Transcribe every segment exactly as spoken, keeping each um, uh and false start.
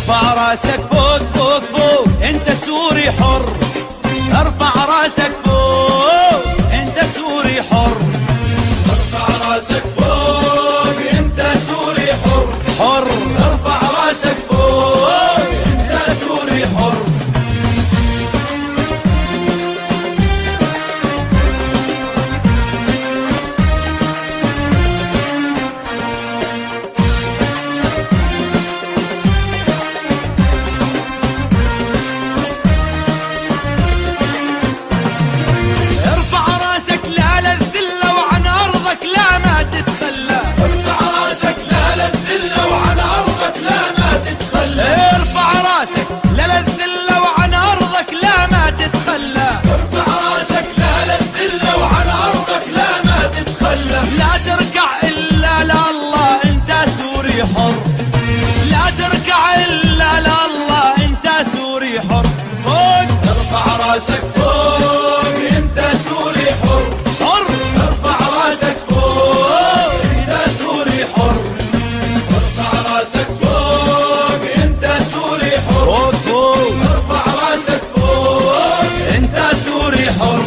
ارفع راسك فوق فوق فوق انت سوري حر، ارفع راسك فوق انت سوري حر، ارفع راسك فوق انت سوري حر، حر ارفع راسك فوق انت سوري حر. لا تركع إلا لله أنت سوري حر، فوق ارفع راسك فوق انت سوري حر، حر ارفع راسك فوق انت سوري حر، ارفع راسك فوق انت سوري حر، فوق فوق ارفع راسك فوق أنت سوري حر.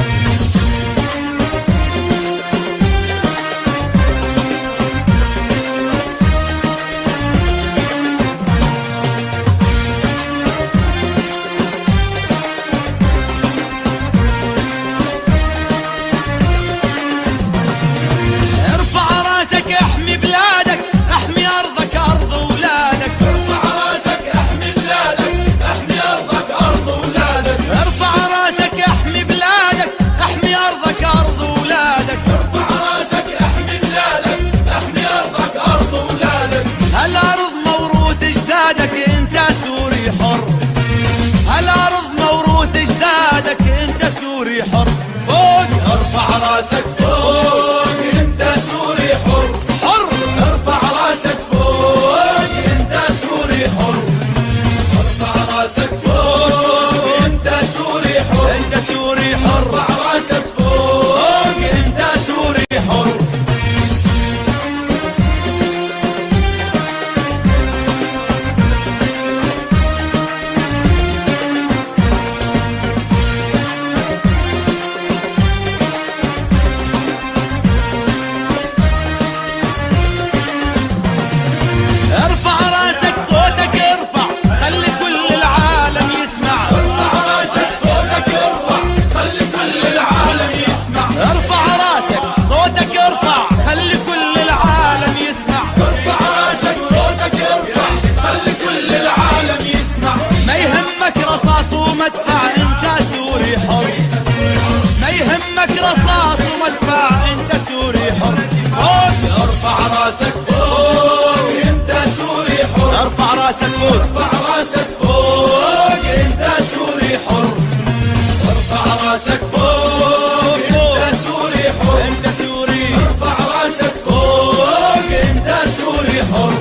احمي بلادك احمي ارضك ارض ولادك، ارفع راسك احمي بلادك احمي ارضك ارض ولادك، ارفع راسك احمي بلادك احمي ارضك ارض ولادك، ارفع راسك احمي بلادك احمي ارضك ارض ولادك. هالارض موروث اجدادك انت سوري حر، هالارض موروث اجدادك انت سوري حر، فوق ارفع راسك فوق انت سوري حر، حر ارفع راسك فوق انت سوري حر، ارفع راسك فوق انت سوري حر، انت سوري حر، ارفع راسك فوق انت سوري حر. ارفع راسك صوتك ارفع خلي كل العالم يسمع، ارفع راسك صوتك ارفع خلي كل العالم يسمع، ارفع راسك صوتك ارفع خلي كل العالم يسمع، ارفع راسك صوتك ارفع خلي كل العالم يسمع. ما يهمك رصاص ومدفع انت سوري حر، ما يهمك رصاص ومدفع انت سوري حر، فوق ارفع راسك فوق انت سوري حر، ارفع راسك فوق، ارفع راسك فوق انت سوري حر، ارفع راسك فوق انت سوري حر، انت سوري ارفع راسك فوق انت سوري حر.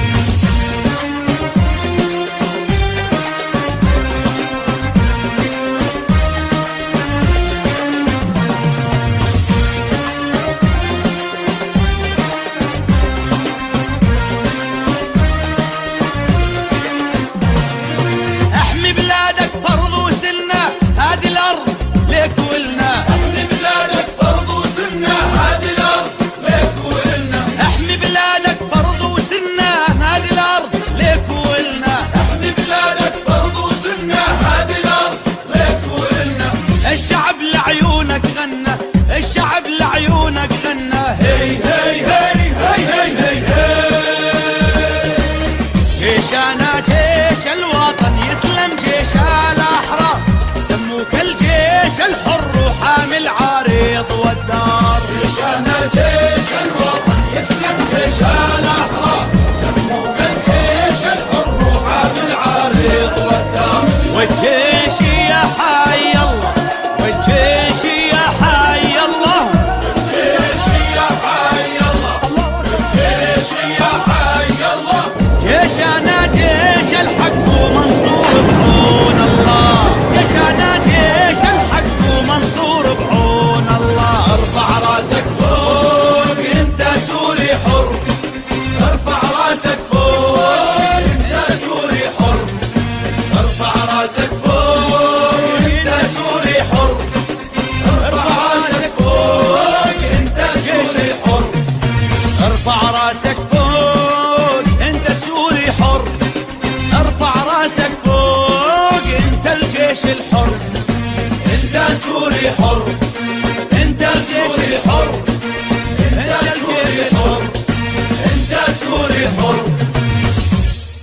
احمي بلادك فرض وسنة هذه الارض ليك ولنا، احمي بلادك فرض وسنة هذه الارض ليك ولنا، احمي بلادك فرض وسنة هذه الارض ليك ولنا، احمي بلادك فرض وسنة هذه الارض ليك ولنا. الشعب لعيونك غنى، الشعب لعيونك غنى، هي هي هي هي هي هي هي جيشنا جيش الوطن يسلم جيش الأحرار، سموك الجيش الحر وحامل عريض والدار، جيشنا جيش الوطن يسلم جيش الأحرار، سموك الجيش الحر وحامل عريض والدار. والجيش يا حي الله، والجيش يا حي الله، الجيش يا حي الله، الجيش يا حي الله. جيشنا جيش الحق ومنصور بعون الله، جيشنا جيش الحق ومنصور بعون الله. ارفع راسك فوق انت سوري حر، ارفع الجيش الحر. انت سوري حر